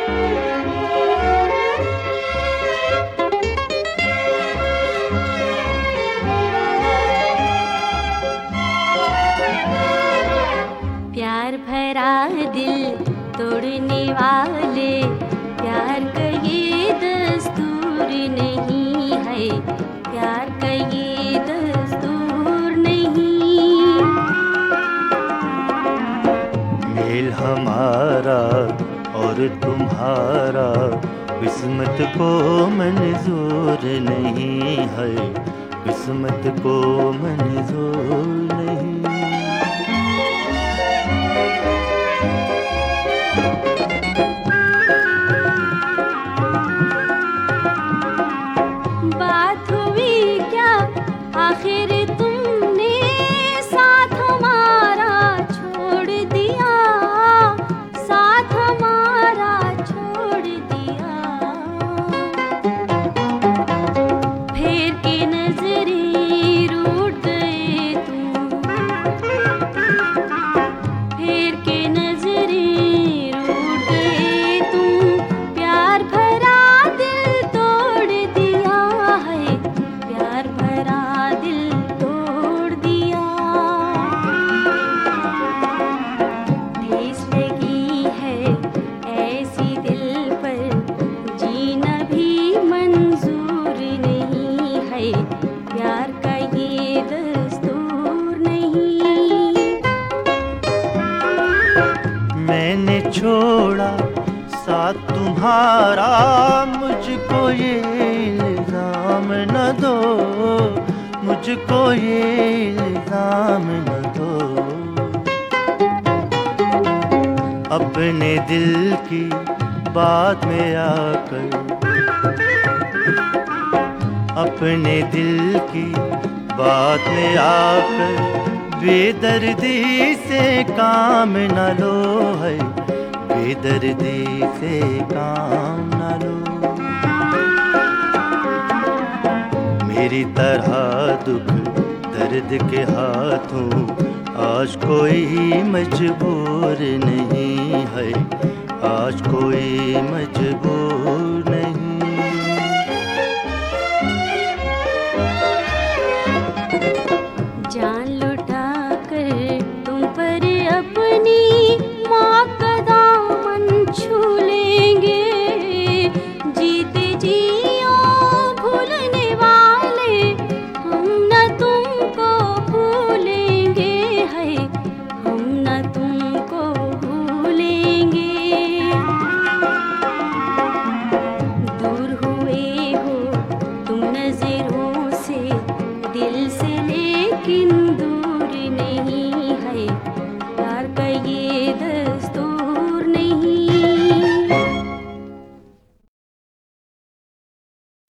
प्यार भरा दिल तोड़ने वाले, प्यार का ये दस्तूर नहीं है, प्यार का ये दस्तूर नहीं। मेल हमारा और तुम्हारा किस्मत को मंजूर नहीं है, किस्मत को मंजूर नहीं। बात हुई क्या आखिर तुमने साथ हमारा छोड़ दिया, साथ हमारा छोड़ दिया। फेर के नजरें रूठ गए तुम, फेर के नजरें रूठ गए तुम। प्यार भरा दिल तोड़ दिया है, प्यार भरा दिल तोड़ दिया। ठेस लगी है ऐसी दिल पर, जीना भी मंजूर नहीं है, प्यार का ये दस्तूर नहीं। मैंने छोड़ा साथ तुम्हारा, मुझको ये इल्जाम न दो, मुझको ये इल्जाम न दो। अपने दिल की बात में आकर, अपने दिल की बात में आकर बेदर्दी से काम न लो है, बेदर्दी से काम न लो। मेरी तरह दुख दर्द के हाथों आज कोई मजबूर नहीं है, आज कोई मजबूर नहीं। जान लुटा कर तुम पर अपनी माँ का दामन छू लेंगे, जीते जियो भूलने वाले हम न तुमको भूलेंगे, है हम न तुमको भूलेंगे। दूर हुए हो तुम नजरों से, दिल से, लेकिन दूर